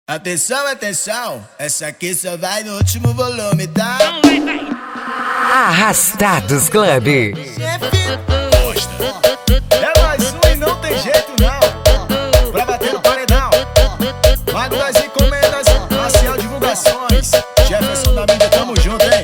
Atenção, atenção, essa aqui só vai no último volume, tá? Arrastados Club. É mais um e não tem jeito não. Pra bater no paredão, Mago das Encomendas, Marcial Divulgações, Jefferson da mídia, tamo junto, hein?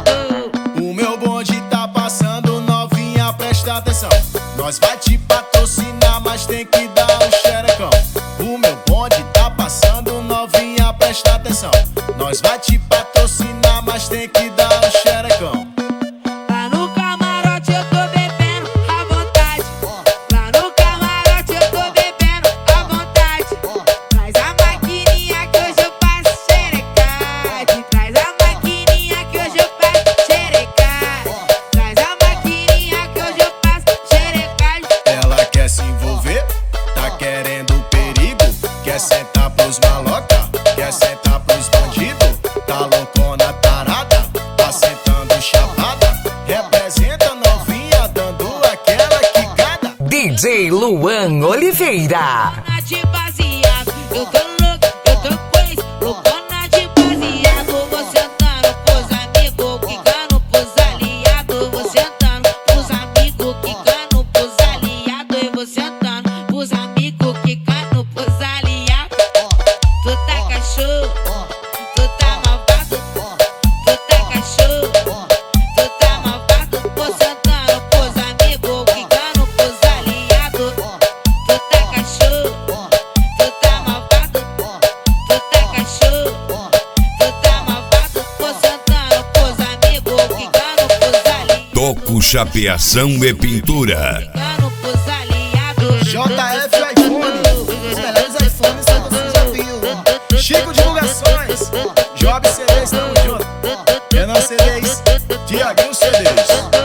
O meu bonde tá passando, novinha, presta atenção. Nós vai te patrocinar, mas tem que dar um xerecão. O meu bonde tá passando, novinha, presta atenção. Nós vai te patrocinar, mas tem que dar um xerecão. Lá no camarote eu tô bebendo à vontade. Lá no camarote eu tô bebendo à vontade. Traz a maquininha que hoje eu passo xerecade. Traz a maquininha que hoje eu passo xerecade. Traz a maquininha que hoje eu passo xerecade. Ela quer se envolver, tá querendo perigo. Quer sentar pros maloca, quer sentar pros bandidos. Tá loucona tarada, tá sentando chapada. Representa novinha, dando aquela quicada. DJ Luan Oliveira. Loucona de baseado, eu tô louco, eu tô coisa. Loucona de baseado, vou sentando pros amigos, quicando pros aliados. Vou sentando pros amigos, quicando pros aliados. E vou sentando pros amigos, quicando pros aliados. Tu tá cachorro, tu tá malvado. Tu tá cachorro, tu tá malvado. Vou sentando pros amigos, quicando pros aliados. Tu tá cachorro, tu tá malvado. Tu tá cachorro, tu tá malvado. Vou sentando pros amigos, quicando pros aliados. Toco, chapeação e pintura. Quicando pros aliados. JF iPhone, os melhores iPhones que você já viu. Chico Divulgações, Job CDs, tamo junto. Renan CDs, Tiaguinho CDs.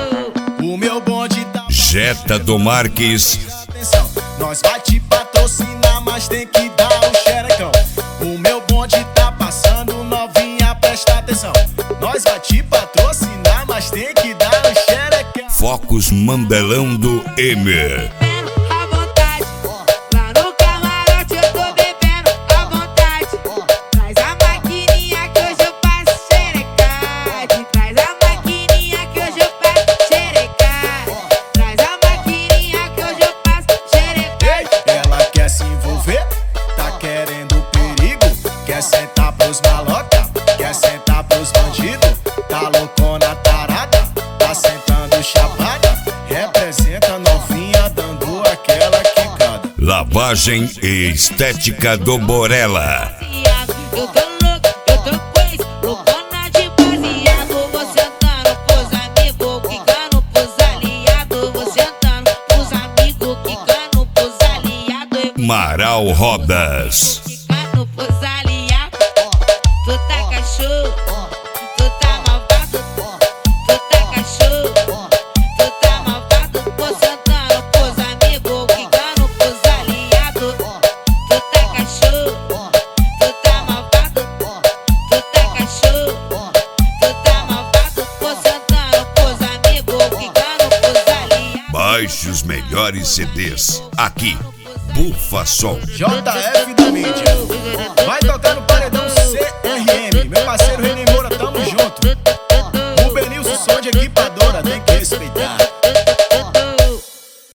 O meu bonde tá Jetta do Marques. atenção, nós vai te patrocinar, mas tem que dar um xerecão. O meu bonde tá passando, novinha, presta atenção. Nós vai te patrocinar, mas tem que dar um xerecão. Focos Mandelão do M. Bebendo à vontade. Lá no camarote eu tô bebendo à vontade. Traz a maquininha que hoje eu passo xerecade. Traz a maquininha que hoje eu passo xerecade. Traz a maquininha que hoje eu passo xerecade. Ela quer se envolver, tá querendo perigo. Quer sentar pros maloca, quer sentar pros bandidos. Tá loucona tarada, tá sentando chapada. Representa novinha, dando aquela quicada. Lavagem e estética do Borella. Eu tô louco, eu tô coisa. Loucona de baseado. Vou sentando pros amigos, quicando pros aliados. Vou sentando pros amigos, quicando pros aliados. Maral Rodas. Quicando pros aliados. Tu tá cachorro, tu tá malvado. Tu tá cachorro, tu tá malvado. Vou sentando pros amigos, quicando pros aliados. Tu tá cachorro, tu tá malvado. Tu tá cachorro, tu tá malvado. Vou sentando pros amigos, quicando pros aliados. Baixe os melhores CDs. Aqui, Bufa Som. JF da mídia, vai tocar no paredão CRM, meu parceiro